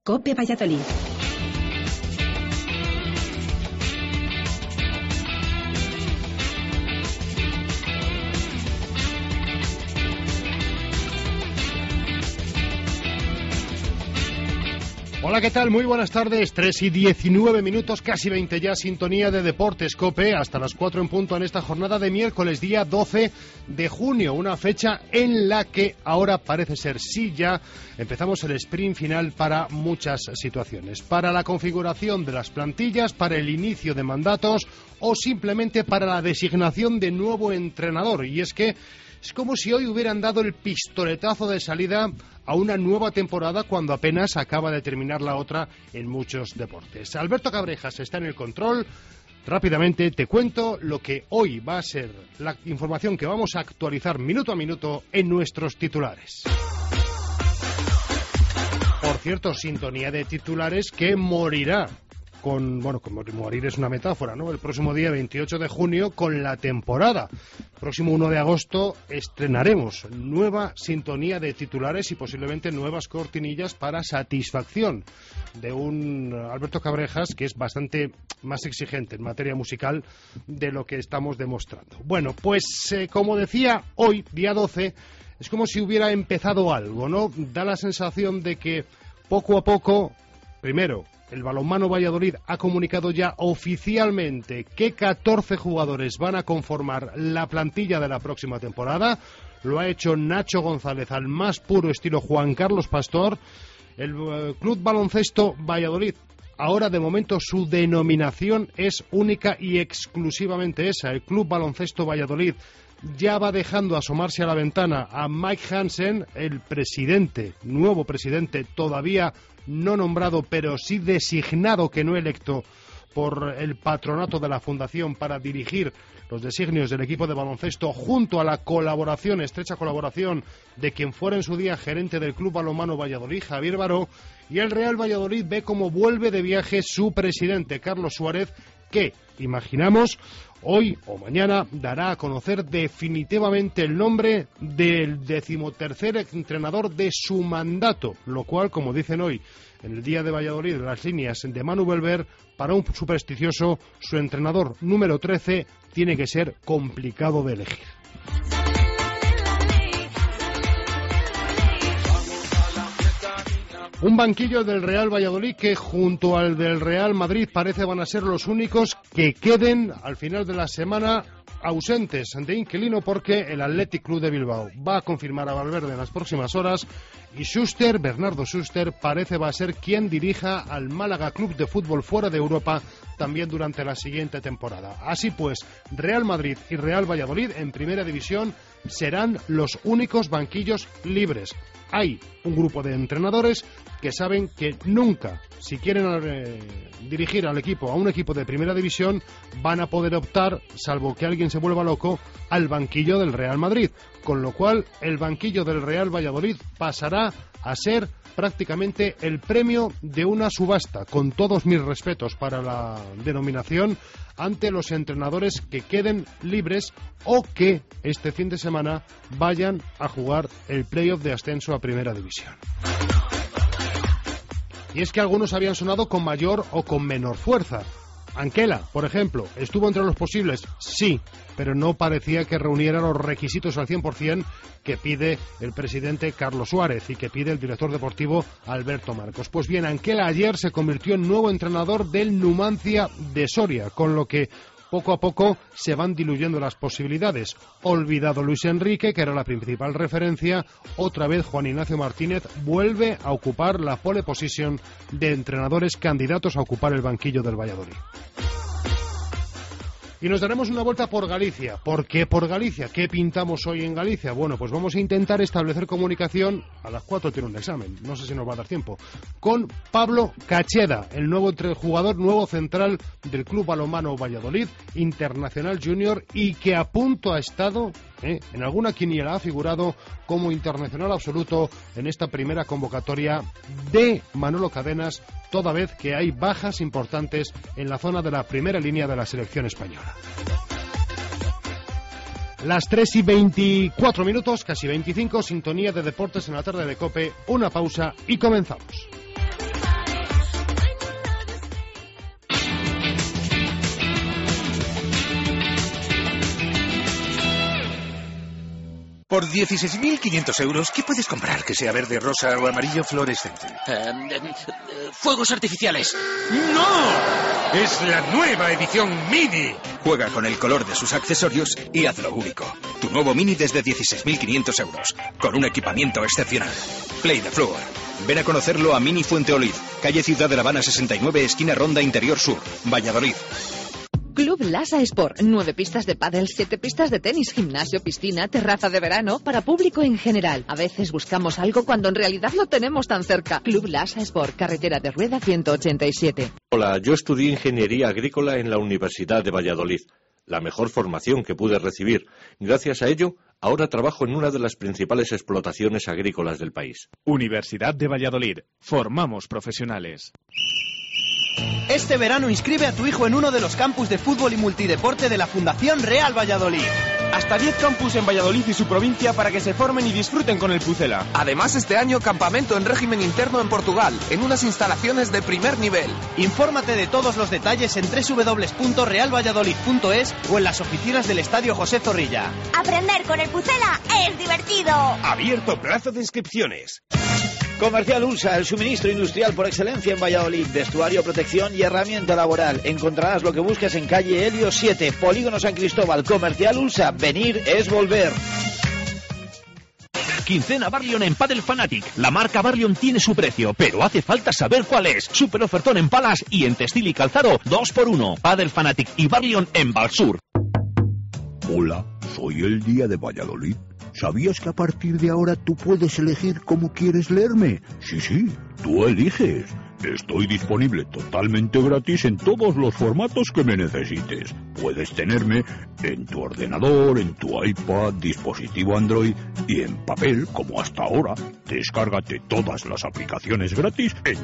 COPE Valladolid. Hola, ¿qué tal? Muy buenas tardes, 3:19, casi 20 ya, sintonía de Deportes COPE, hasta las 4 en punto en esta jornada de miércoles, día 12 de junio, una fecha en la que ahora parece ser sí ya empezamos el sprint final para muchas situaciones, para la configuración de las plantillas, para el inicio de mandatos o simplemente para la designación de nuevo entrenador, y es que es como si hoy hubieran dado el pistoletazo de salida a una nueva temporada cuando apenas acaba de terminar la otra en muchos deportes. Alberto Cabrejas está en el control. Rápidamente te cuento lo que hoy va a ser la información que vamos a actualizar minuto a minuto en nuestros titulares. Por cierto, sintonía de titulares que morirá como morir es una metáfora, ¿no? El próximo día 28 de junio con la temporada. Próximo 1 de agosto estrenaremos nueva sintonía de titulares y posiblemente nuevas cortinillas para satisfacción de un Alberto Cabrejas que es bastante más exigente en materia musical de lo que estamos demostrando. Bueno, pues como decía, hoy, día 12, es como si hubiera empezado algo, ¿no? Da la sensación de que poco a poco, primero, el Balonmano Valladolid ha comunicado ya oficialmente que 14 jugadores van a conformar la plantilla de la próxima temporada. Lo ha hecho Nacho González al más puro estilo Juan Carlos Pastor. El Club Baloncesto Valladolid, ahora de momento su denominación es única y exclusivamente esa. El Club Baloncesto Valladolid ya va dejando asomarse a la ventana a Mike Hansen, el presidente, nuevo presidente, todavía no nombrado, pero sí designado, que no electo, por el patronato de la Fundación para dirigir los designios del equipo de baloncesto, junto a la colaboración, estrecha colaboración, de quien fuera en su día gerente del Club Balonmano Valladolid, Javier Baró, y el Real Valladolid ve cómo vuelve de viaje su presidente, Carlos Suárez, que, imaginamos, hoy o mañana dará a conocer definitivamente el nombre del 13º entrenador de su mandato, lo cual, como dicen hoy en el Día de Valladolid, las líneas de Manu Belver, para un supersticioso, su entrenador número 13 tiene que ser complicado de elegir. Un banquillo del Real Valladolid que junto al del Real Madrid parece van a ser los únicos que queden al final de la semana ausentes de inquilino, porque el Athletic Club de Bilbao va a confirmar a Valverde en las próximas horas y Bernardo Schuster parece va a ser quien dirija al Málaga Club de Fútbol fuera de Europa también durante la siguiente temporada. Así pues, Real Madrid y Real Valladolid en primera división serán los únicos banquillos libres. Hay un grupo de entrenadores que saben que nunca, si quieren dirigir al equipo, a un equipo de primera división, van a poder optar, salvo que alguien se vuelva loco, al banquillo del Real Madrid. Con lo cual, el banquillo del Real Valladolid pasará a ser prácticamente el premio de una subasta, con todos mis respetos para la denominación, ante los entrenadores que queden libres o que este fin de semana vayan a jugar el playoff de ascenso a primera división. Y es que algunos habían sonado con mayor o con menor fuerza. Anquela, por ejemplo, ¿estuvo entre los posibles? Sí, pero no parecía que reuniera los requisitos al 100% que pide el presidente Carlos Suárez y que pide el director deportivo Alberto Marcos. Pues bien, Anquela ayer se convirtió en nuevo entrenador del Numancia de Soria, con lo que poco a poco se van diluyendo las posibilidades. Olvidado Luis Enrique, que era la principal referencia, otra vez Juan Ignacio Martínez vuelve a ocupar la pole position de entrenadores candidatos a ocupar el banquillo del Valladolid. Y nos daremos una vuelta por Galicia. ¿Por qué por Galicia? ¿Qué pintamos hoy en Galicia? Bueno, pues vamos a intentar establecer comunicación. A las 4 tiene un examen, no sé si nos va a dar tiempo. Con Pablo Cacheda, el nuevo jugador, nuevo central del Club Balonmano Valladolid, internacional junior, y que a punto ha estado, en alguna quiniela ha figurado como internacional absoluto en esta primera convocatoria de Manolo Cadenas, toda vez que hay bajas importantes en la zona de la primera línea de la selección española. Las 3:24, casi 25, sintonía de deportes en la tarde de COPE, una pausa y comenzamos. Por 16.500 euros, ¿qué puedes comprar que sea verde, rosa o amarillo fluorescente? Fuegos artificiales. ¡No! Es la nueva edición Mini. Juega con el color de sus accesorios y hazlo único. Tu nuevo Mini desde 16.500 euros, con un equipamiento excepcional. Play the Floor. Ven a conocerlo a Mini Fuenteolid, calle Ciudad de La Habana 69, esquina Ronda Interior Sur, Valladolid. Club Lasa Sport. 9 pistas de pádel, 7 pistas de tenis, gimnasio, piscina, terraza de verano, para público en general. A veces buscamos algo cuando en realidad lo tenemos tan cerca. Club Lasa Sport, carretera de Rueda 187. Hola, yo estudié Ingeniería Agrícola en la Universidad de Valladolid. La mejor formación que pude recibir. Gracias a ello, ahora trabajo en una de las principales explotaciones agrícolas del país. Universidad de Valladolid. Formamos profesionales. Este verano inscribe a tu hijo en uno de los campus de fútbol y multideporte de la Fundación Real Valladolid. Hasta 10 campus en Valladolid y su provincia para que se formen y disfruten con el Pucela. Además, este año campamento en régimen interno en Portugal, en unas instalaciones de primer nivel. Infórmate de todos los detalles en www.realvalladolid.es o en las oficinas del Estadio José Zorrilla. Aprender con el Pucela es divertido. Abierto plazo de inscripciones. Comercial Ulsa, el suministro industrial por excelencia en Valladolid. Vestuario, protección y herramienta laboral. Encontrarás lo que buscas en calle Helio 7, Polígono San Cristóbal. Comercial Ulsa, venir es volver. Quincena Barlion en Padel Fanatic. La marca Barlion tiene su precio, pero hace falta saber cuál es. Super ofertón en palas y en textil y calzado 2x1. Padel Fanatic y Barlion en Valsur. Hola, soy el Día de Valladolid. ¿Sabías que a partir de ahora tú puedes elegir cómo quieres leerme? Sí, tú eliges. Estoy disponible totalmente gratis en todos los formatos que me necesites. Puedes tenerme en tu ordenador, en tu iPad, dispositivo Android y en papel como hasta ahora. Descárgate todas las aplicaciones gratis en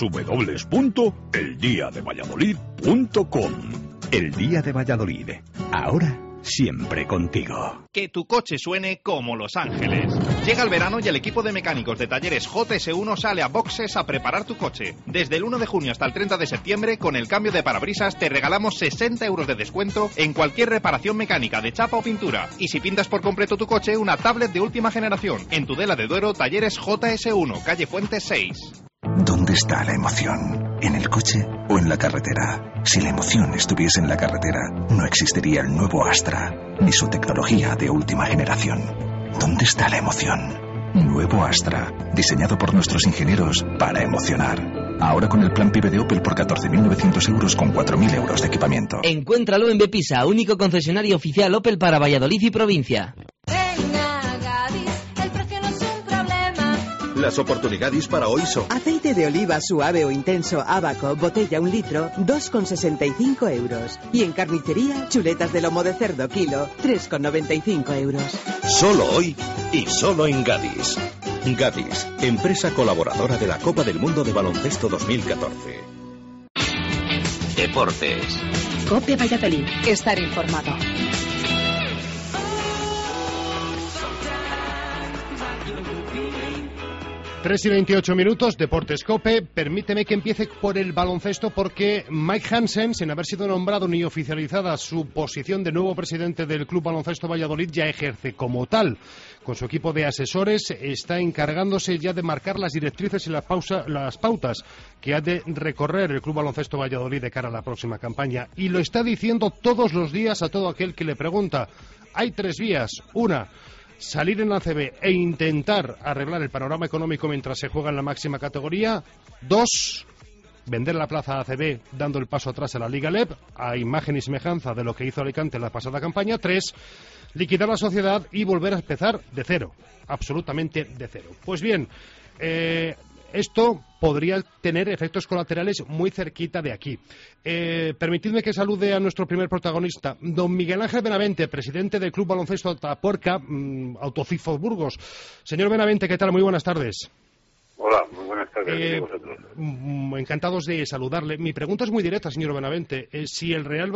www.eldiadevalladolid.com. El Día de Valladolid. Ahora siempre contigo. Que tu coche suene como Los Ángeles. Llega el verano y el equipo de mecánicos de talleres JS1 sale a boxes a preparar tu coche. Desde el 1 de junio hasta el 30 de septiembre, con el cambio de parabrisas, te regalamos 60 euros de descuento en cualquier reparación mecánica de chapa o pintura. Y si pintas por completo tu coche, una tablet de última generación. En Tudela de Duero, talleres JS1, calle Fuentes 6. ¿Dónde está la emoción? ¿En el coche o en la carretera? Si la emoción estuviese en la carretera, no existiría el nuevo Astra, ni su tecnología de última generación. ¿Dónde está la emoción? Nuevo Astra, diseñado por nuestros ingenieros para emocionar. Ahora con el plan PIB de Opel por 14.900 euros con 4.000 euros de equipamiento. Encuéntralo en Bepisa, único concesionario oficial Opel para Valladolid y provincia. Las oportunidades para hoy son: aceite de oliva suave o intenso Abaco, botella 1 litro, 2,65 euros. Y en carnicería, chuletas de lomo de cerdo kilo, 3,95 euros. Solo hoy y solo en Gadis. Gadis, empresa colaboradora de la Copa del Mundo de Baloncesto 2014. Deportes. COPE Valladolid. Estar informado. 3:28, Deportes COPE. Permíteme que empiece por el baloncesto porque Mike Hansen, sin haber sido nombrado ni oficializada su posición de nuevo presidente del Club Baloncesto Valladolid, ya ejerce como tal. Con su equipo de asesores está encargándose ya de marcar las directrices y las pautas que ha de recorrer el Club Baloncesto Valladolid de cara a la próxima campaña. Y lo está diciendo todos los días a todo aquel que le pregunta. Hay 3 vías. Una, salir en la ACB e intentar arreglar el panorama económico mientras se juega en la máxima categoría. 2, vender la plaza ACB dando el paso atrás a la Liga LEB, a imagen y semejanza de lo que hizo Alicante en la pasada campaña. 3, liquidar la sociedad y volver a empezar de cero, absolutamente de cero. Pues bien, esto podría tener efectos colaterales muy cerquita de aquí. Permitidme que salude a nuestro primer protagonista, don Miguel Ángel Benavente, presidente del Club Baloncesto Atapuerca, Autocifo Burgos. Señor Benavente, ¿qué tal? Muy buenas tardes. Hola, muy buenas tardes a vosotros. Encantados de saludarle. Mi pregunta es muy directa, señor Benavente. Si el Club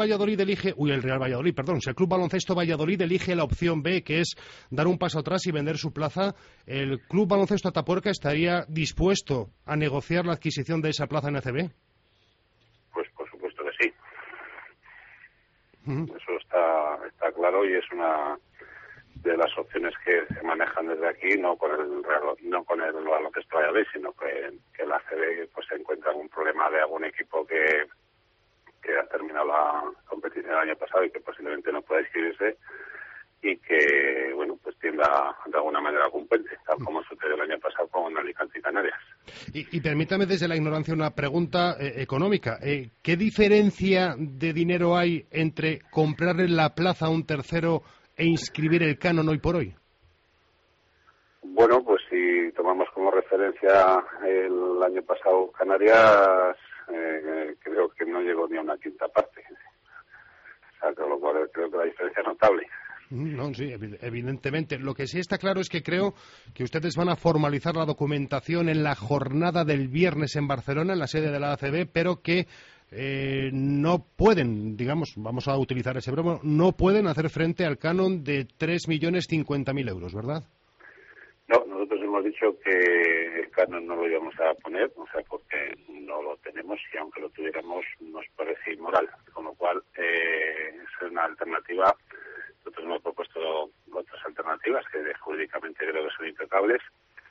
Baloncesto Valladolid elige la opción B, que es dar un paso atrás y vender su plaza, ¿el Club Baloncesto Atapuerca estaría dispuesto a negociar la adquisición de esa plaza en ACB? Pues por supuesto que sí. Eso está claro y es las opciones que se manejan desde aquí, no con el baloncesto Valladolid, sino que la ACB pues se encuentra en un problema de algún equipo que ha terminado la competición el año pasado y que posiblemente no pueda inscribirse y que, bueno, pues tienda de alguna manera algún puente, tal como sucedió el año pasado con Alicante y Canarias. Y permítame desde la ignorancia una pregunta económica. ¿Qué diferencia de dinero hay entre comprarle la plaza a un tercero e inscribir el canon hoy por hoy? Bueno, pues si tomamos como referencia el año pasado Canarias, creo que no llegó ni a una quinta parte. O sea, con lo cual creo que la diferencia es notable. No, sí, evidentemente. Lo que sí está claro es que creo que ustedes van a formalizar la documentación en la jornada del viernes en Barcelona, en la sede de la ACB, pero que no pueden, digamos, vamos a utilizar ese broma, no pueden hacer frente al canon de 3.050.000 euros, ¿verdad? No, nosotros hemos dicho que el canon no lo íbamos a poner, o sea, porque no lo tenemos y aunque lo tuviéramos nos parece inmoral, con lo cual es una alternativa. Nosotros hemos propuesto otras alternativas que jurídicamente creo que son impecables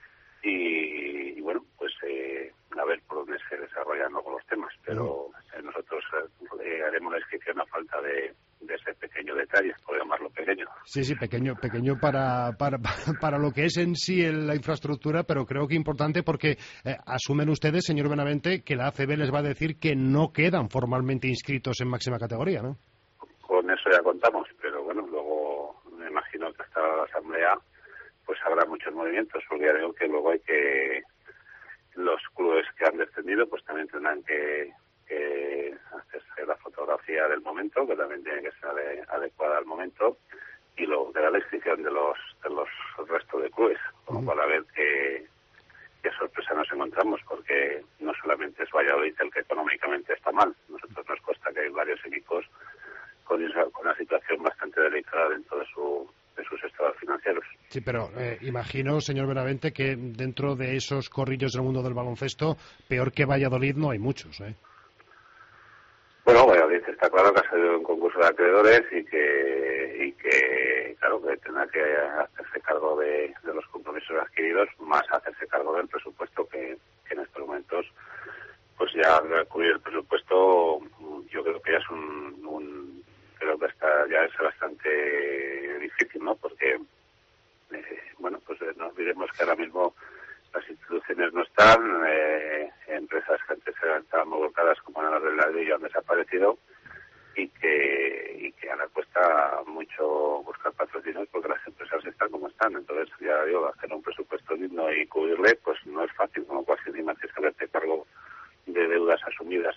y bueno, pues a ver por dónde se desarrollan luego los temas, pero nosotros haremos la inscripción a falta de ese pequeño detalle, por llamarlo pequeño. Sí, pequeño para lo que es en sí la infraestructura, pero creo que importante porque asumen ustedes, señor Benavente, que la ACB les va a decir que no quedan formalmente inscritos en máxima categoría, ¿no? Con eso ya contamos, pero bueno, luego me imagino que hasta la asamblea pues habrá muchos movimientos, porque ya digo que luego hay que los clubes que han descendido pues también tendrán que hacerse la fotografía del momento, que también tiene que ser adecuada al momento, y luego de la inscripción de los restos de clubes, como para ver qué sorpresa nos encontramos, porque no solamente es Valladolid el que económicamente está mal, nosotros nos consta que hay varios equipos con una situación bastante delicada dentro de sus estados financieros. Sí, pero imagino, señor Benavente, que dentro de esos corrillos del mundo del baloncesto, peor que Valladolid no hay muchos, ¿eh? Bueno, Valladolid está claro que ha salido un concurso de acreedores y que claro, que tendrá que hacerse cargo de los compromisos adquiridos, más hacerse cargo del presupuesto que en estos momentos, pues ya cubrir el presupuesto, yo creo que ya es creo que ya es bastante difícil, ¿no? Porque, bueno, pues no olvidemos que ahora mismo las instituciones no están, empresas que antes estaban muy volcadas como en la del ladrillo han desaparecido y que ahora cuesta mucho buscar patrocinios porque las empresas están como están. Entonces, ya digo, hacer un presupuesto digno y cubrirle, pues no es fácil, como casi ni más que hacerte cargo de deudas asumidas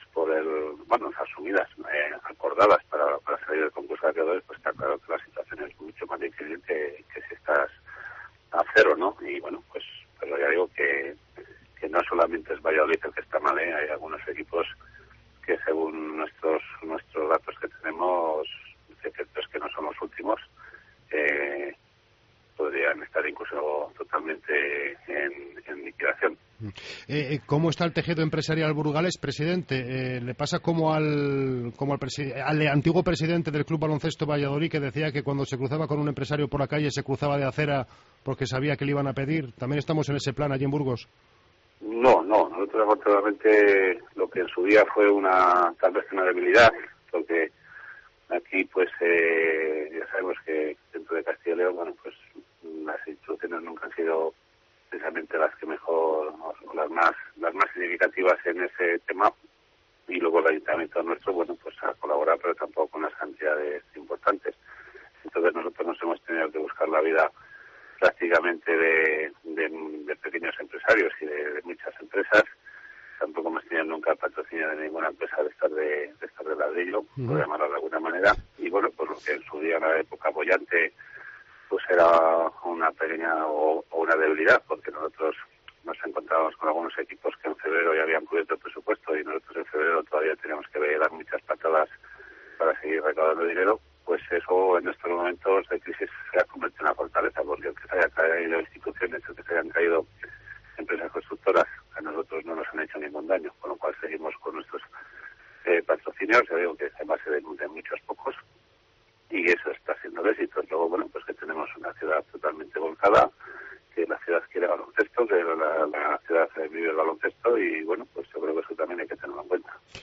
acordadas para salir del concurso de acreedores, pues está claro que la situación es mucho más difícil que si estás a cero, ¿no? Y bueno, pues pero ya digo que no solamente es Valladolid el que está mal, hay algunos equipos que según nuestros datos que tenemos, es que no son los últimos, podrían estar incluso totalmente en liquidación. ¿Cómo está el tejido empresarial burgalés, presidente? ¿Le pasa como al antiguo presidente del Club Baloncesto Valladolid, que decía que cuando se cruzaba con un empresario por la calle se cruzaba de acera porque sabía que le iban a pedir? ¿También estamos en ese plan allí en Burgos? No, nosotros afortunadamente lo que en su día fue tal vez una debilidad, porque aquí pues ya sabemos que dentro de Castilla y León, bueno, pues las instituciones nunca han sido precisamente las que mejor, o las más significativas en ese tema, y luego el ayuntamiento nuestro, bueno, pues ha colaborado, pero tampoco con las cantidades importantes. Entonces nosotros nos hemos tenido que buscar la vida prácticamente de pequeños empresarios y de muchas empresas. Tampoco hemos tenido nunca el patrocinio de ninguna empresa de estar de ladrillo, por llamarlo de alguna manera, y bueno, pues lo que en su día en la época bollante pues era una pequeña o una debilidad, porque nosotros nos encontrábamos con algunos equipos que en febrero ya habían cubierto el presupuesto y nosotros en febrero todavía teníamos que dar muchas patadas para seguir recaudando dinero. Pues eso en estos momentos de crisis se ha convertido en una fortaleza, porque el que se haya caído instituciones, el que se hayan caído empresas constructoras, a nosotros no nos han hecho ningún daño, con lo cual seguimos con nuestros patrocinios, ya digo que es en base de muchos pocos, y eso está siendo el éxito. Luego, bueno, pues que tenemos una ciudad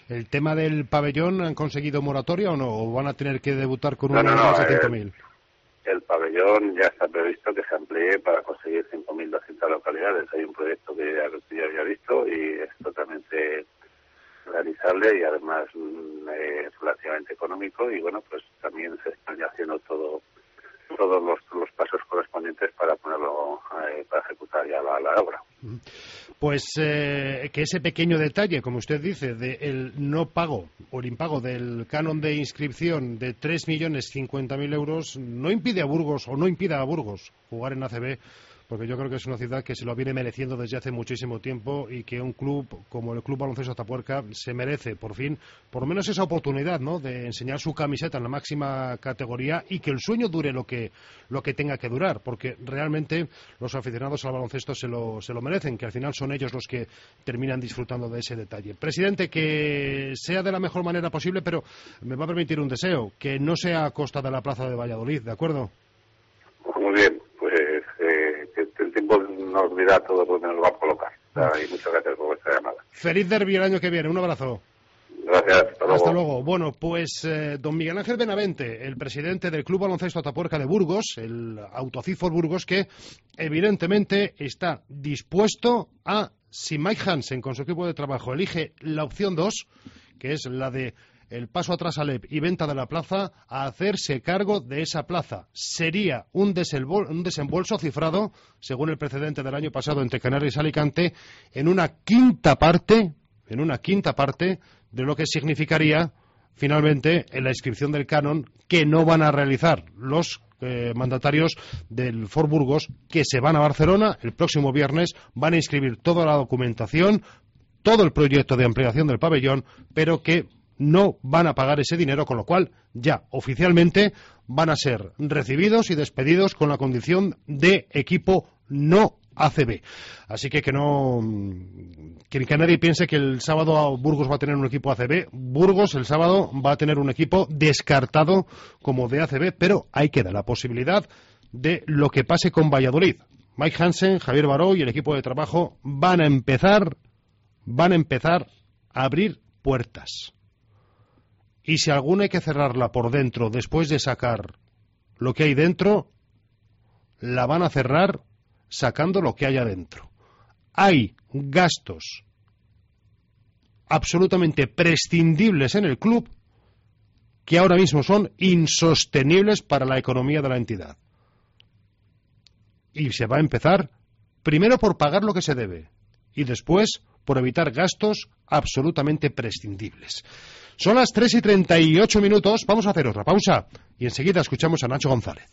¿El tema del pabellón han conseguido moratoria o no? ¿O van a tener que debutar con unos más de 100.000? El pabellón ya está previsto que se amplíe para conseguir 5.200 localidades. Hay un proyecto que ya había visto y es totalmente realizable y además relativamente económico, y bueno, pues también se están haciendo todos los pasos correspondientes para ponerlo, para ejecutar ya la obra. Pues que ese pequeño detalle, como usted dice, del no pago o el impago del canon de inscripción de 3.050.000 euros no impide a Burgos, o no impida a Burgos, jugar en ACB, porque yo creo que es una ciudad que se lo viene mereciendo desde hace muchísimo tiempo, y que un club como el Club Baloncesto Atapuerca se merece, por fin, por lo menos esa oportunidad, ¿no?, de enseñar su camiseta en la máxima categoría, y que el sueño dure lo que tenga que durar, porque realmente los aficionados al baloncesto se lo merecen, que al final son ellos los que terminan disfrutando de ese detalle. Presidente, que sea de la mejor manera posible, pero me va a permitir un deseo, que no sea a costa de la Plaza de Valladolid, ¿de acuerdo? Muy bien, pues que el tiempo nos dirá todo donde nos va a colocar. Y muchas gracias por vuestra llamada. Feliz derbi el año que viene, un abrazo. Gracias, hasta luego. Bueno, pues don Miguel Ángel Benavente, el presidente del Club Baloncesto Atapuerca de Burgos, el Autocifor Burgos, que evidentemente está dispuesto a, si Mike Hansen con su equipo de trabajo elige la opción 2, que es la de el paso atrás a Alep y venta de la plaza, a hacerse cargo de esa plaza. Sería un desembolso cifrado, según el precedente del año pasado entre Canarias y Alicante, en una quinta parte de lo que significaría finalmente en la inscripción del canon, que no van a realizar los mandatarios del Ford Burgos, que se van a Barcelona el próximo viernes, van a inscribir toda la documentación, todo el proyecto de ampliación del pabellón, pero que no van a pagar ese dinero, con lo cual ya oficialmente van a ser recibidos y despedidos con la condición de equipo no ACB. Así que que nadie piense que el sábado Burgos va a tener un equipo ACB. Burgos el sábado va a tener un equipo descartado como de ACB, pero ahí queda la posibilidad de lo que pase con Valladolid. Mike Hansen, Javier Baró y el equipo de trabajo van a empezar a abrir puertas. Y si alguna hay que cerrarla por dentro después de sacar lo que hay dentro, la van a cerrar sacando lo que hay adentro. Hay gastos absolutamente prescindibles en el club que ahora mismo son insostenibles para la economía de la entidad. Y se va a empezar primero por pagar lo que se debe y después por evitar gastos absolutamente prescindibles. Son las 3:38, vamos a hacer otra pausa y enseguida escuchamos a Nacho González.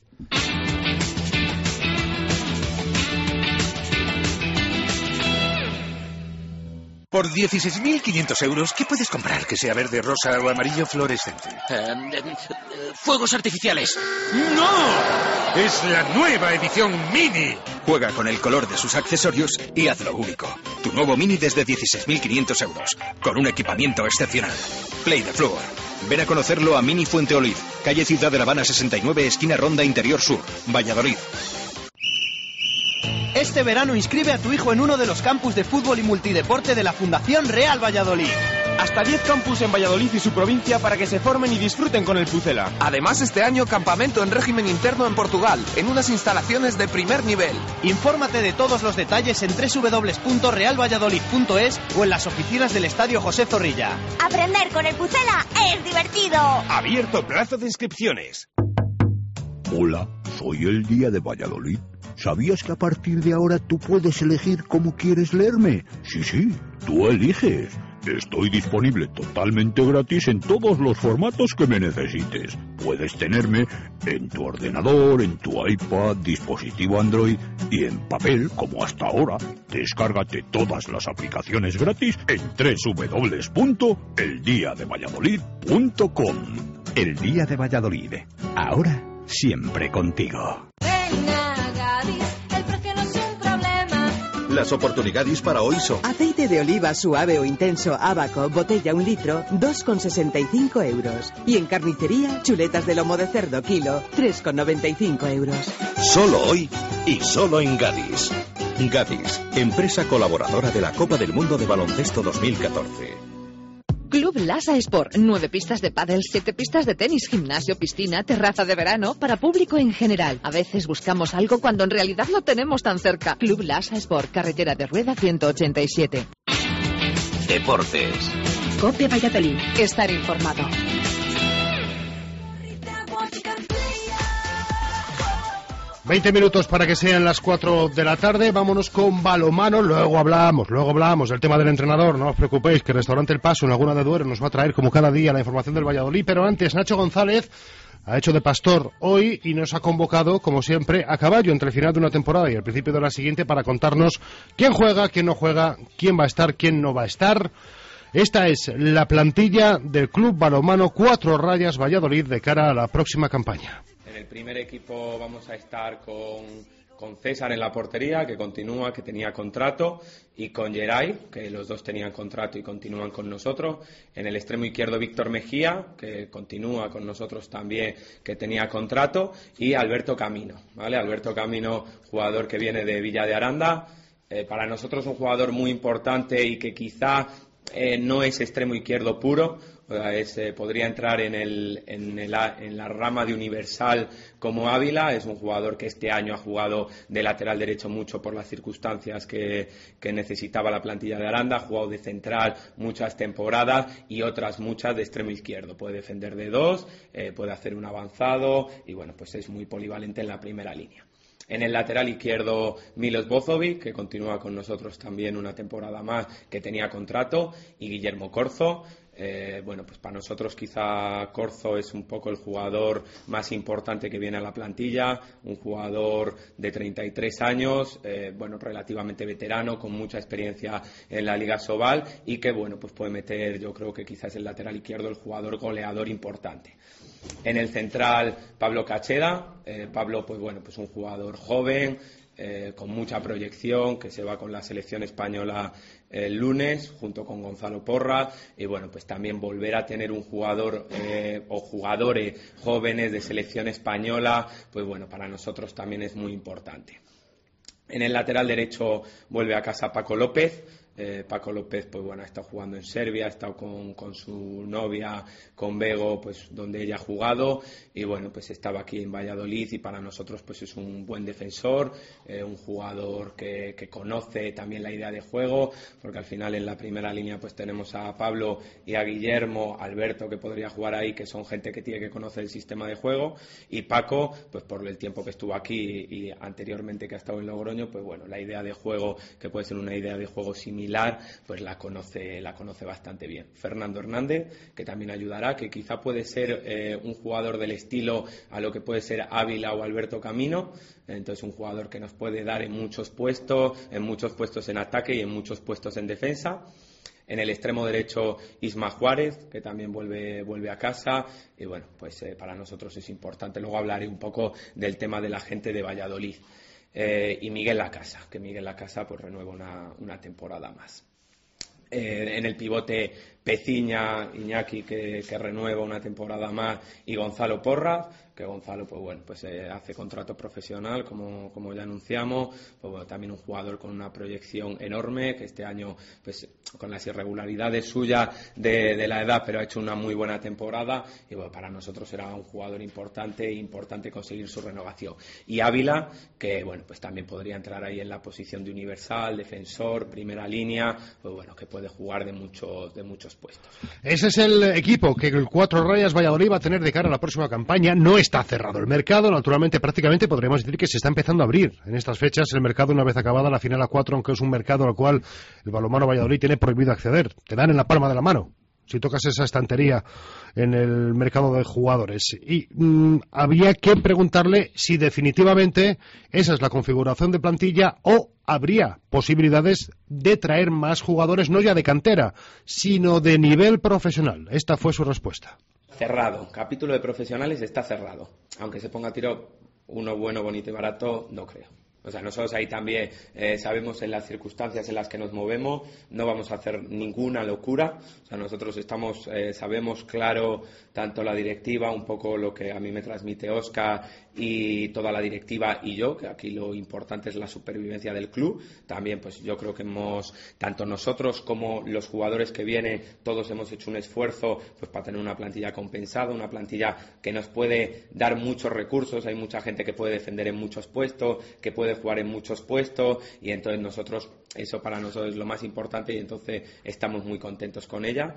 Por 16.500 euros, ¿qué puedes comprar que sea verde, rosa o amarillo fluorescente? Fuegos artificiales. ¡No! Es la nueva edición Mini. Juega con el color de sus accesorios y hazlo único. Tu nuevo Mini desde 16.500 euros, con un equipamiento excepcional. Play the Floor. Ven a conocerlo a Mini Fuenteolid, calle Ciudad de La Habana 69, esquina Ronda Interior Sur, Valladolid. Este verano inscribe a tu hijo en uno de los campus de fútbol y multideporte de la Fundación Real Valladolid. Hasta 10 campus en Valladolid y su provincia para que se formen y disfruten con el Pucela. Además, este año campamento en régimen interno en Portugal, en unas instalaciones de primer nivel. Infórmate de todos los detalles en www.realvalladolid.es o en las oficinas del Estadio José Zorrilla. Aprender con el Pucela es divertido. Abierto plazo de inscripciones. Hola, soy el Día de Valladolid. ¿Sabías que a partir de ahora tú puedes elegir cómo quieres leerme? Sí, tú eliges. Estoy disponible totalmente gratis en todos los formatos que me necesites. Puedes tenerme en tu ordenador, en tu iPad, dispositivo Android y en papel, como hasta ahora. Descárgate todas las aplicaciones gratis en www.eldiadevalladolid.com. El Día de Valladolid. Ahora, siempre contigo. Las oportunidades para hoy son: aceite de oliva suave o intenso Abaco, botella 1 litro, 2,65 euros. Y en carnicería, chuletas de lomo de cerdo kilo, 3,95 euros. Solo hoy y solo en Gadis. Gadis, empresa colaboradora de la Copa del Mundo de Baloncesto 2014. Club Lasa Sport. 9 pistas de pádel, 7 pistas de tenis, gimnasio, piscina, terraza de verano, para público en general. A veces buscamos algo cuando en realidad lo tenemos tan cerca. Club Lasa Sport, carretera de Rueda 187. Deportes. COPE Valladolid. Estar informado. 20 minutos para que sean las 4 de la tarde. Vámonos con balonmano. Luego hablamos del tema del entrenador. No os preocupéis, que Restaurante El Paso en Laguna de Duero nos va a traer como cada día la información del Valladolid. Pero antes, Nacho González ha hecho de pastor hoy y nos ha convocado, como siempre, a caballo entre el final de una temporada y el principio de la siguiente para contarnos quién juega, quién no juega, quién va a estar, quién no va a estar. Esta es la plantilla del Club Balonmano 4 Rayas Valladolid de cara a la próxima campaña. En el primer equipo vamos a estar con César en la portería, que continúa, que tenía contrato, y con Geray, que los dos tenían contrato y continúan con nosotros. En el extremo izquierdo Víctor Mejía, que continúa con nosotros también, que tenía contrato, y Alberto Camino, ¿vale? Alberto Camino, jugador que viene de Villa de Aranda. Para nosotros un jugador muy importante y que quizá no es extremo izquierdo puro. Podría entrar en la rama de universal como Ávila. Es un jugador que este año ha jugado de lateral derecho mucho por las circunstancias que necesitaba la plantilla de Aranda. Ha jugado de central muchas temporadas y otras muchas de extremo izquierdo. Puede defender de dos, puede hacer un avanzado y bueno, pues es muy polivalente en la primera línea. En el lateral izquierdo Milos Bozovic, que continúa con nosotros también una temporada más, que tenía contrato, y Guillermo Corzo. Bueno, pues para nosotros quizá Corzo es un poco el jugador más importante que viene a la plantilla, un jugador de 33 años, bueno, relativamente veterano, con mucha experiencia en la Liga Sobal y que, bueno, pues puede meter, yo creo que quizás el lateral izquierdo, el jugador goleador importante. En el central, Pablo Cacheda. Pablo, pues bueno, pues un jugador joven, con mucha proyección, que se va con la selección española el lunes junto con Gonzalo Porra, y bueno, pues también volver a tener un jugador o jugadores jóvenes de selección española, pues bueno, para nosotros también es muy importante. En el lateral derecho vuelve a casa Paco López. Paco López, pues bueno, ha estado jugando en Serbia, ha estado con su novia, con Bego, pues donde ella ha jugado, y bueno, pues estaba aquí en Valladolid, y para nosotros pues es un buen defensor, un jugador que conoce también la idea de juego, porque al final en la primera línea pues tenemos a Pablo y a Guillermo, Alberto, que podría jugar ahí, que son gente que tiene que conocer el sistema de juego, y Paco, pues por el tiempo que estuvo aquí y anteriormente que ha estado en Logroño, pues bueno, la idea de juego, que puede ser una idea de juego similar, pues la conoce bastante bien. Fernando Hernández, que también ayudará, que quizá puede ser un jugador del estilo a lo que puede ser Ávila o Alberto Camino. Entonces un jugador que nos puede dar en muchos puestos en ataque y en muchos puestos en defensa. En el extremo derecho Isma Juárez, que también vuelve a casa, y bueno, pues para nosotros es importante. Luego hablaré un poco del tema de la gente de Valladolid. Y Miguel Lacasa, que Miguel Lacasa pues renueva una temporada más. En el pivote Peciña, Iñaki, que renueva una temporada más, y Gonzalo Porras, que Gonzalo pues bueno, pues hace contrato profesional, como ya anunciamos, pues bueno, también un jugador con una proyección enorme, que este año pues con las irregularidades suyas de la edad, pero ha hecho una muy buena temporada, y bueno, para nosotros será un jugador importante conseguir su renovación. Y Ávila, que bueno, pues también podría entrar ahí en la posición de universal, defensor, primera línea, pues bueno, que puede jugar de muchos puestos. Ese es el equipo que el 4 Rayas Valladolid va a tener de cara a la próxima campaña. No está cerrado el mercado, naturalmente, prácticamente podríamos decir que se está empezando a abrir en estas fechas el mercado una vez acabada la final A4, aunque es un mercado al cual el balonmano Valladolid tiene prohibido acceder. Te dan en la palma de la mano si tocas esa estantería en el mercado de jugadores. Y había que preguntarle si definitivamente esa es la configuración de plantilla o habría posibilidades de traer más jugadores, no ya de cantera, sino de nivel profesional. Esta fue su respuesta. Cerrado. Capítulo de profesionales está cerrado. Aunque se ponga a tiro uno bueno, bonito y barato, no creo. O sea, nosotros ahí también sabemos en las circunstancias en las que nos movemos, no vamos a hacer ninguna locura. O sea, nosotros sabemos claro, tanto la directiva, un poco lo que a mí me transmite Óscar y toda la directiva y yo, que aquí lo importante es la supervivencia del club. También, pues yo creo que tanto nosotros como los jugadores que vienen, todos hemos hecho un esfuerzo pues para tener una plantilla compensada, una plantilla que nos puede dar muchos recursos. Hay mucha gente que puede defender en muchos puestos, que puede jugar en muchos puestos, y entonces eso para nosotros es lo más importante, y entonces estamos muy contentos con ella.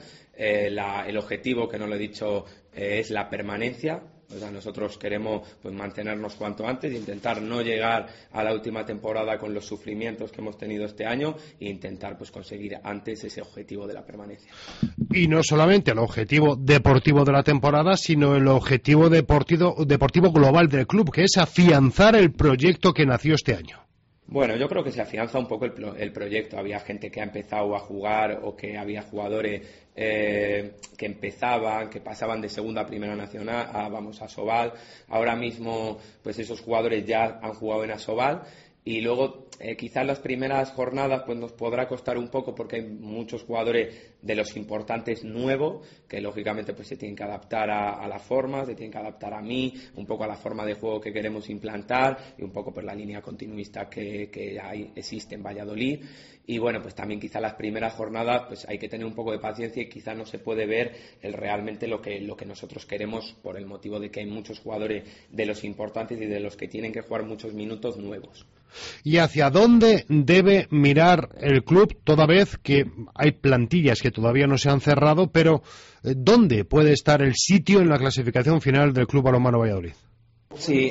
El objetivo, que no lo he dicho, es la permanencia. O sea, nosotros queremos pues mantenernos cuanto antes, intentar no llegar a la última temporada con los sufrimientos que hemos tenido este año e intentar pues conseguir antes ese objetivo de la permanencia. Y no solamente el objetivo deportivo de la temporada, sino el objetivo deportivo global del club, que es afianzar el proyecto que nació este año. Bueno, yo creo que se afianza un poco el proyecto. Había gente que ha empezado a jugar, o que había jugadores que empezaban, que pasaban de segunda a primera nacional a Sobal. Ahora mismo pues esos jugadores ya han jugado en Asobal, y luego quizás las primeras jornadas pues nos podrá costar un poco, porque hay muchos jugadores de los importantes nuevos que lógicamente pues se tienen que adaptar a la forma, se tienen que adaptar a mí, un poco a la forma de juego que queremos implantar, y un poco por la línea continuista que existe en Valladolid. Y bueno, pues también quizá las primeras jornadas pues hay que tener un poco de paciencia, y quizá no se puede ver realmente lo que nosotros queremos, por el motivo de que hay muchos jugadores de los importantes y de los que tienen que jugar muchos minutos nuevos. ¿Y hacia dónde debe mirar el club, toda vez que hay plantillas que todavía no se han cerrado, pero dónde puede estar el sitio en la clasificación final del Club Balonmano Valladolid? Sí,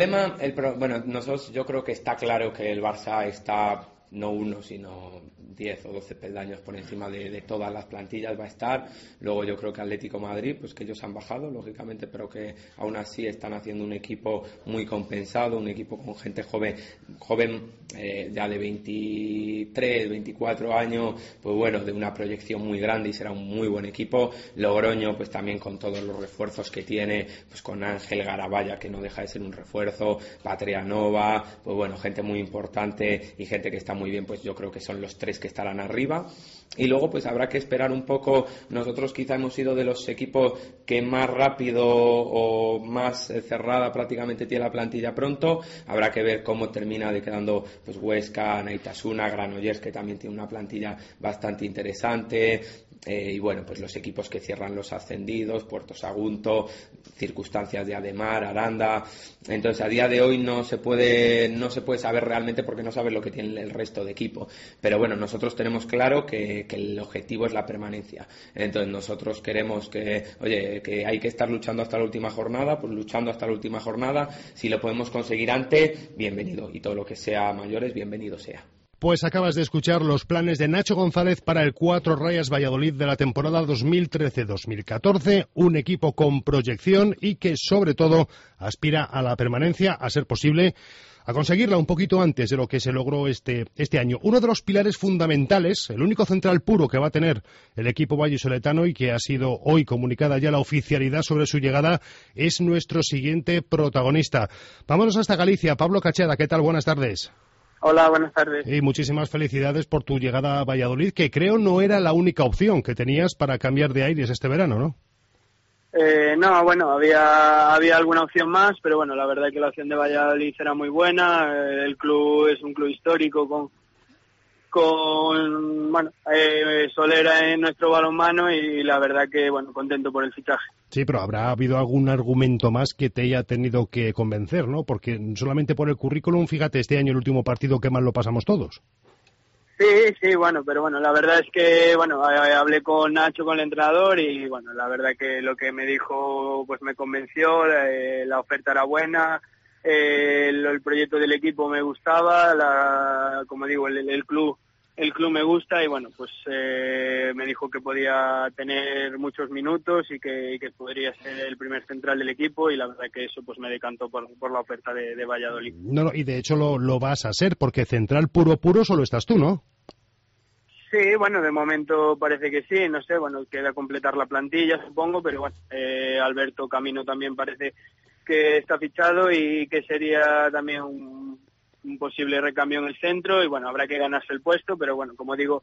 bueno, nosotros, yo creo que está claro que el Barça está no uno, sino 10 o 12 peldaños por encima de todas las plantillas va a estar. Luego yo creo que Atlético Madrid, pues que ellos han bajado, lógicamente, pero que aún así están haciendo un equipo muy compensado, un equipo con gente joven ya de 23, 24 años, pues bueno, de una proyección muy grande, y será un muy buen equipo. Logroño, pues también con todos los refuerzos que tiene, pues con Ángel Garabaya, que no deja de ser un refuerzo, Patria Nova, pues bueno, gente muy importante y gente que está muy bien. Pues yo creo que son los tres que estarán arriba. Y luego pues habrá que esperar un poco. Nosotros quizá hemos sido de los equipos que más rápido o más cerrada prácticamente tiene la plantilla pronto. Habrá que ver cómo termina quedando pues Huesca, Naitasuna, Granollers, que también tiene una plantilla bastante interesante. Y bueno, pues los equipos que cierran los ascendidos, Puerto Sagunto, circunstancias de Ademar, Aranda. Entonces a día de hoy no se puede saber realmente, porque no sabes lo que tiene el resto de equipo. Pero bueno, nosotros tenemos claro que el objetivo es la permanencia. Entonces nosotros queremos que hay que estar luchando hasta la última jornada, pues luchando hasta la última jornada. Si lo podemos conseguir antes, bienvenido, y todo lo que sea mayores, bienvenido sea. Pues acabas de escuchar los planes de Nacho González para el 4 Rayas Valladolid de la temporada 2013-2014, un equipo con proyección y que sobre todo aspira a la permanencia, a ser posible, a conseguirla un poquito antes de lo que se logró este año. Uno de los pilares fundamentales, el único central puro que va a tener el equipo vallisoletano, y que ha sido hoy comunicada ya la oficialidad sobre su llegada, es nuestro siguiente protagonista. Vámonos hasta Galicia. Pablo Cacheda, ¿qué tal? Buenas tardes. Hola, buenas tardes. Y muchísimas felicidades por tu llegada a Valladolid, que creo no era la única opción que tenías para cambiar de aires este verano, ¿no? No, bueno, había alguna opción más, pero bueno, la verdad es que la opción de Valladolid era muy buena. El club es un club histórico con solera en nuestro balonmano, y la verdad que, bueno, contento por el fichaje. Sí, pero habrá habido algún argumento más que te haya tenido que convencer, ¿no? Porque solamente por el currículum, fíjate, este año el último partido, qué mal lo pasamos todos. Sí, bueno, pero bueno, la verdad es que, bueno, hablé con Nacho, con el entrenador, y bueno, la verdad que lo que me dijo pues me convenció. La oferta era buena, el proyecto del equipo me gustaba, como digo, el club me gusta, y bueno, pues me dijo que podía tener muchos minutos y que podría ser el primer central del equipo, y la verdad que eso pues me decantó por la oferta de Valladolid. No, y de hecho lo vas a ser, porque central puro solo estás tú, ¿no? Sí, bueno, de momento parece que sí, no sé, bueno, queda completar la plantilla, supongo, pero bueno, Alberto Camino también parece que está fichado, y que sería también un posible recambio en el centro y bueno, habrá que ganarse el puesto, pero bueno, como digo,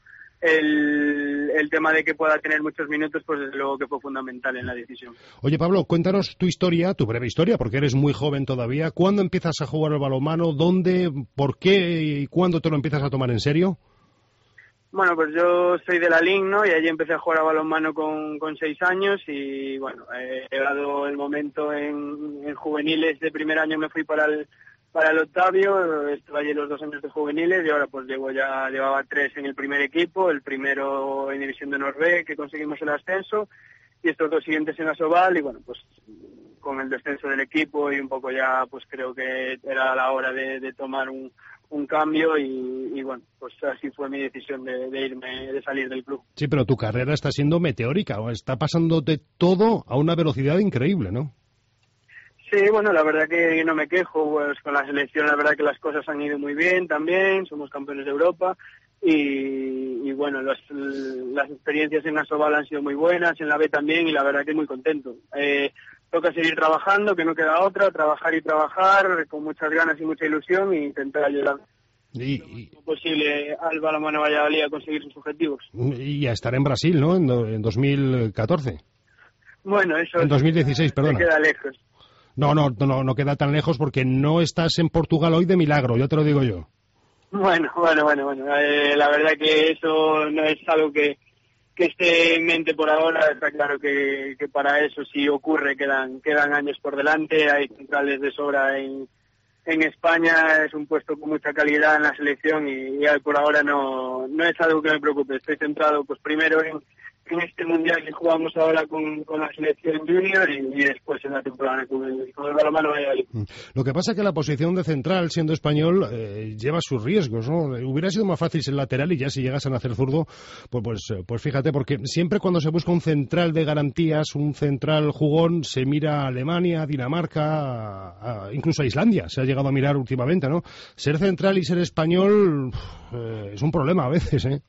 el tema de que pueda tener muchos minutos, pues desde luego que fue fundamental en la decisión. Oye, Pablo, cuéntanos tu historia, tu breve historia, porque eres muy joven todavía. ¿Cuándo empiezas a jugar al balonmano? ¿Dónde? ¿Por qué? ¿Y cuándo te lo empiezas a tomar en serio? Bueno, pues yo soy de la LIN, ¿no? Y allí empecé a jugar a balonmano con 6 años y bueno, llegado el momento en juveniles de primer año me fui para el Octavio, estuve allí los 2 años de juveniles y ahora pues llevaba 3 en el primer equipo, el primero en División de Honor B, que conseguimos el ascenso, y estos 2 siguientes en Asobal y bueno, pues con el descenso del equipo y un poco ya pues creo que era la hora de tomar un cambio y bueno, pues así fue mi decisión de salir del club. Sí, pero tu carrera está siendo meteórica, está pasándote todo a una velocidad increíble, ¿no? Sí, bueno, la verdad que no me quejo, pues con la selección la verdad que las cosas han ido muy bien también, somos campeones de Europa y bueno, las experiencias en Asobal han sido muy buenas, en la B también y la verdad que muy contento. Toca seguir trabajando, que no queda otra, trabajar y trabajar con muchas ganas y mucha ilusión e intentar ayudar lo posible al balonmano Valladolid a conseguir sus objetivos. Y a estar en Brasil, ¿no? En 2014. Bueno, eso en 2016, perdona. Queda lejos. No queda tan lejos porque no estás en Portugal hoy de milagro, ya te lo digo yo. Bueno. La verdad que eso no es algo que esté en mente por ahora. Está claro que para eso si ocurre quedan años por delante, hay centrales de sobra en España, es un puesto con mucha calidad en la selección y por ahora no es algo que me preocupe. Estoy centrado pues primero en este mundial que jugamos ahora con la selección junior y después en la temporada con el balonmano Valladolid. Lo que pasa es que la posición de central, siendo español, lleva sus riesgos, ¿no? Hubiera sido más fácil ser lateral y ya si llegas a nacer zurdo, pues fíjate, porque siempre cuando se busca un central de garantías, un central jugón, se mira a Alemania, a Dinamarca, incluso a Islandia, se ha llegado a mirar últimamente, ¿no? Ser central y ser español es un problema a veces, ¿eh?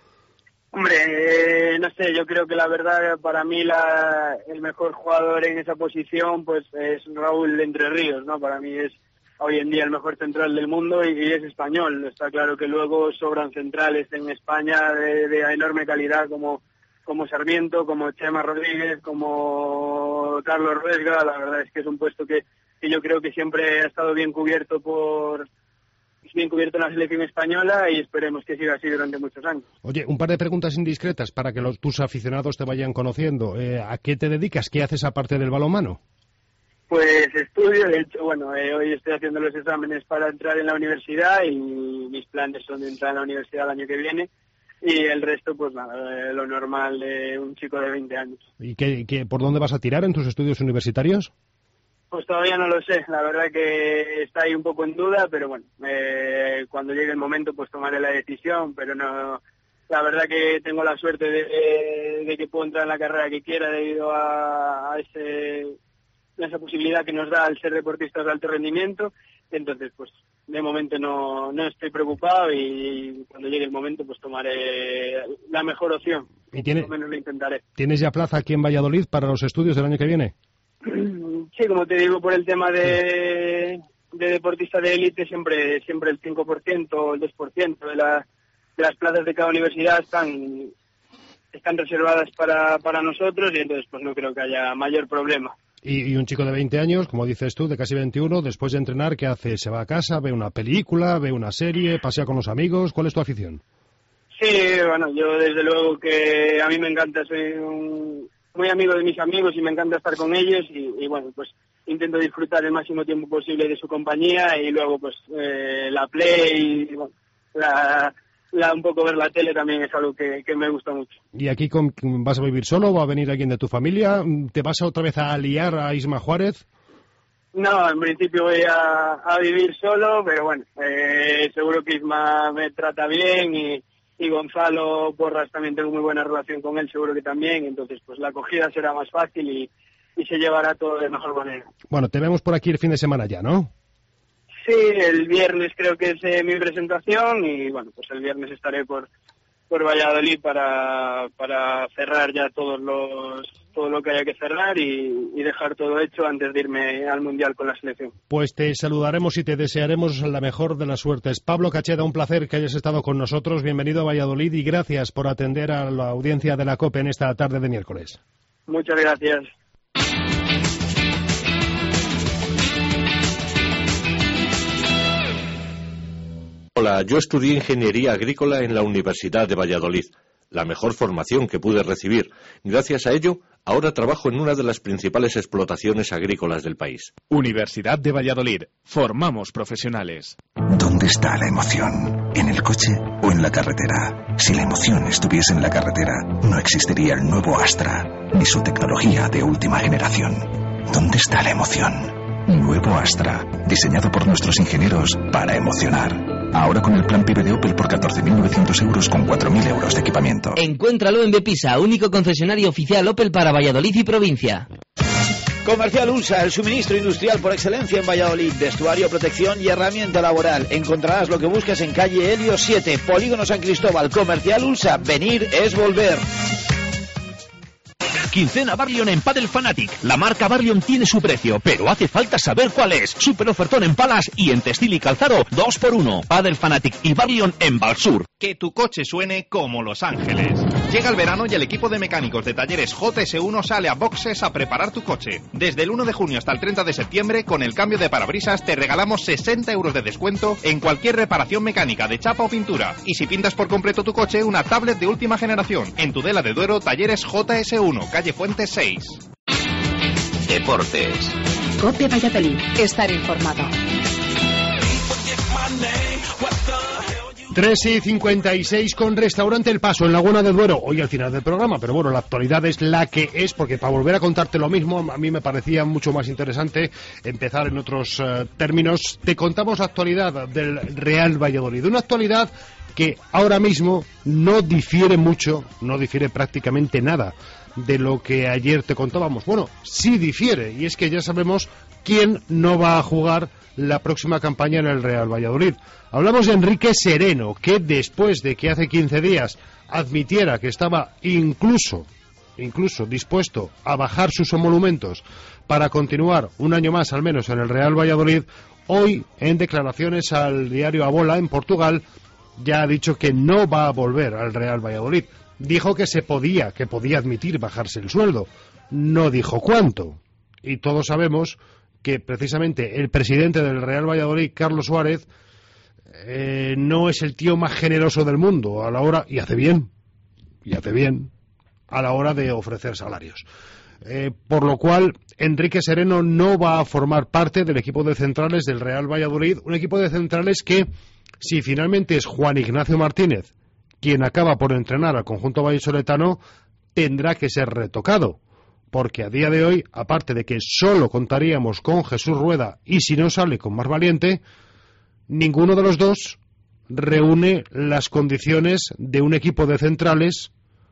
Hombre, no sé, yo creo que la verdad para mí el mejor jugador en esa posición pues es Raúl de Entre Ríos, ¿no? Para mí es hoy en día el mejor central del mundo y es español. Está claro que luego sobran centrales en España de enorme calidad como Sarmiento, como Chema Rodríguez, como Carlos Ruesga. La verdad es que es un puesto que yo creo que siempre ha estado bien cubierto en la selección española y esperemos que siga así durante muchos años. Oye, un par de preguntas indiscretas para que tus aficionados te vayan conociendo. ¿A qué te dedicas? ¿Qué haces aparte del balonmano? Pues estudio, de hecho, hoy estoy haciendo los exámenes para entrar en la universidad y mis planes son de entrar en la universidad el año que viene y el resto, pues nada, lo normal de un chico de 20 años. ¿Y por dónde vas a tirar en tus estudios universitarios? Pues todavía no lo sé, la verdad que está ahí un poco en duda, pero bueno, cuando llegue el momento pues tomaré la decisión, pero no, la verdad que tengo la suerte de que puedo entrar en la carrera que quiera debido a esa posibilidad que nos da al ser deportistas de alto rendimiento, entonces pues de momento no estoy preocupado y cuando llegue el momento pues tomaré la mejor opción, por lo menos lo intentaré. ¿Tienes ya plaza aquí en Valladolid para los estudios del año que viene? Sí, como te digo, por el tema de deportista de élite, siempre el 5% o el 2% de las plazas de cada universidad están reservadas para nosotros y entonces pues no creo que haya mayor problema. Y un chico de 20 años, como dices tú, de casi 21, después de entrenar, ¿qué hace? ¿Se va a casa, ve una película, ve una serie, pasea con los amigos? ¿Cuál es tu afición? Sí, bueno, yo desde luego que a mí me encanta, soy muy amigo de mis amigos y me encanta estar con ellos y bueno, pues intento disfrutar el máximo tiempo posible de su compañía y luego pues la play y bueno, un poco ver la tele también es algo que me gusta mucho. ¿Y aquí vas a vivir solo? ¿Va a venir alguien de tu familia? ¿Te vas otra vez a liar a Isma Juárez? No, en principio voy a vivir solo, pero bueno, seguro que Isma me trata bien y Gonzalo Porras también tengo muy buena relación con él, seguro que también, entonces pues la acogida será más fácil y se llevará todo de mejor manera. Bueno, te vemos por aquí el fin de semana ya, ¿no? Sí, el viernes creo que es mi presentación y bueno, pues el viernes estaré por Valladolid para cerrar ya todo lo que haya que cerrar y dejar todo hecho antes de irme al Mundial con la selección. Pues te saludaremos y te desearemos la mejor de las suertes. Pablo Cacheda, un placer que hayas estado con nosotros. Bienvenido a Valladolid y gracias por atender a la audiencia de la COPE en esta tarde de miércoles. Muchas gracias. Hola, yo estudié Ingeniería Agrícola en la Universidad de Valladolid, la mejor formación que pude recibir. Gracias a ello, ahora trabajo en una de las principales explotaciones agrícolas del país. Universidad de Valladolid. Formamos profesionales. ¿Dónde está la emoción? ¿En el coche o en la carretera? Si la emoción estuviese en la carretera, no existiría el nuevo Astra, ni su tecnología de última generación. ¿Dónde está la emoción? Nuevo Astra, diseñado por nuestros ingenieros para emocionar. Ahora con el plan PIB de Opel por 14.900 euros con 4.000 euros de equipamiento. Encuéntralo en Bepisa, único concesionario oficial Opel para Valladolid y provincia. Comercial Ulsa, el suministro industrial por excelencia en Valladolid. Vestuario, protección y herramienta laboral. Encontrarás lo que buscas en calle Helios 7, Polígono San Cristóbal. Comercial Ulsa, venir es volver. Quincena Barlion en Padel Fanatic. La marca Barlion tiene su precio, pero hace falta saber cuál es. Super ofertón en palas y en textil y calzado 2x1. Padel Fanatic y Barlion en Valsur. Que tu coche suene como Los Ángeles. Llega el verano y el equipo de mecánicos de talleres JS1 sale a boxes a preparar tu coche. Desde el 1 de junio hasta el 30 de septiembre, con el cambio de parabrisas te regalamos 60 euros de descuento en cualquier reparación mecánica de chapa o pintura. Y si pintas por completo tu coche, una tablet de última generación. En Tudela de Duero, talleres JS1, calle Fuentes 6. Deportes. COPE Valladolid. Estar informado. 3:56 con Restaurante El Paso en Laguna de Duero. Hoy al final del programa, pero bueno, la actualidad es la que es, porque para volver a contarte lo mismo, a mí me parecía mucho más interesante empezar en otros términos. Te contamos la actualidad del Real Valladolid. Una actualidad que ahora mismo no difiere mucho, no difiere prácticamente nada de lo que ayer te contábamos. Bueno, sí difiere, y es que ya sabemos quién no va a jugar la próxima campaña en el Real Valladolid. Hablamos de Enrique Sereno, que después de que hace 15 días admitiera que estaba incluso dispuesto a bajar sus emolumentos para continuar un año más al menos en el Real Valladolid, hoy en declaraciones al diario A Bola en Portugal ya ha dicho que no va a volver al Real Valladolid. Dijo que podía admitir bajarse el sueldo, no dijo cuánto. Y todos sabemos que precisamente el presidente del Real Valladolid, Carlos Suárez, no es el tío más generoso del mundo a la hora, y hace bien, a la hora de ofrecer salarios. Por lo cual, Enrique Sereno no va a formar parte del equipo de centrales del Real Valladolid, un equipo de centrales que, si finalmente es Juan Ignacio Martínez quien acaba por entrenar al conjunto vallisoletano, tendrá que ser retocado, porque a día de hoy, aparte de que solo contaríamos con Jesús Rueda y si no sale con Mar Valiente, ninguno de los dos reúne las condiciones de un equipo de centrales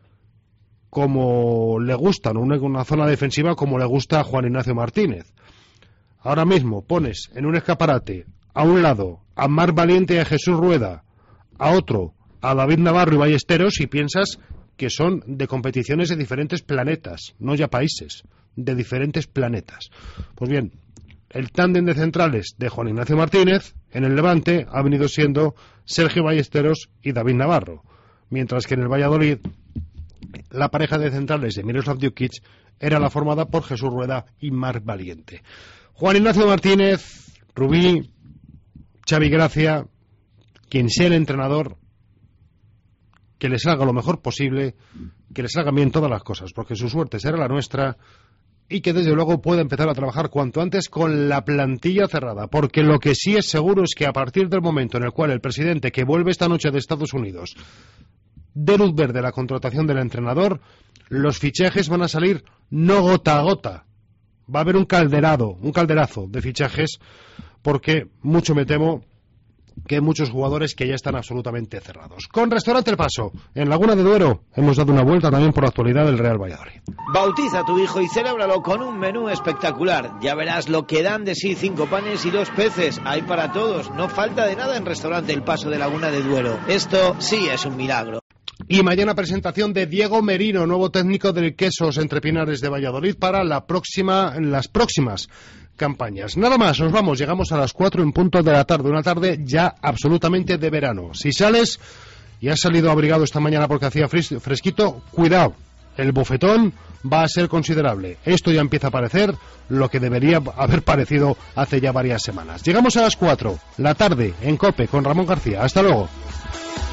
como le gustan, una zona defensiva como le gusta a Juan Ignacio Martínez. Ahora mismo pones en un escaparate a un lado a Mar Valiente y a Jesús Rueda, a otro a David Navarro y Ballesteros, y piensas que son de competiciones de diferentes planetas, no ya países, de diferentes planetas. Pues bien, el tándem de centrales de Juan Ignacio Martínez en el Levante ha venido siendo Sergio Ballesteros y David Navarro, mientras que en el Valladolid la pareja de centrales de Miroslav Djukic era la formada por Jesús Rueda y Marc Valiente. Juan Ignacio Martínez, Rubí, Xavi Gracia, quien sea el entrenador, que les haga lo mejor posible, que les hagan bien todas las cosas, porque su suerte será la nuestra, y que desde luego pueda empezar a trabajar cuanto antes con la plantilla cerrada, porque lo que sí es seguro es que a partir del momento en el cual el presidente, que vuelve esta noche de Estados Unidos, dé luz verde a la contratación del entrenador, los fichajes van a salir no gota a gota. Va a haber un calderazo de fichajes, porque mucho me temo que hay muchos jugadores que ya están absolutamente cerrados. Con Restaurante El Paso, en Laguna de Duero, hemos dado una vuelta también por la actualidad del Real Valladolid. Bautiza a tu hijo y celébralo con un menú espectacular. Ya verás lo que dan de sí 5 panes y 2 peces. Hay para todos, no falta de nada en Restaurante El Paso de Laguna de Duero. Esto sí es un milagro. Y mañana presentación de Diego Merino, nuevo técnico del Quesos Entre Pinares de Valladolid para las próximas campañas. Nada más, nos vamos, llegamos a las 4 en punto de la tarde, una tarde ya absolutamente de verano. Si sales y has salido abrigado esta mañana porque hacía fresquito, cuidado, el bofetón va a ser considerable. Esto ya empieza a parecer lo que debería haber parecido hace ya varias semanas. Llegamos a las 4, la tarde, en COPE, con Ramón García. Hasta luego.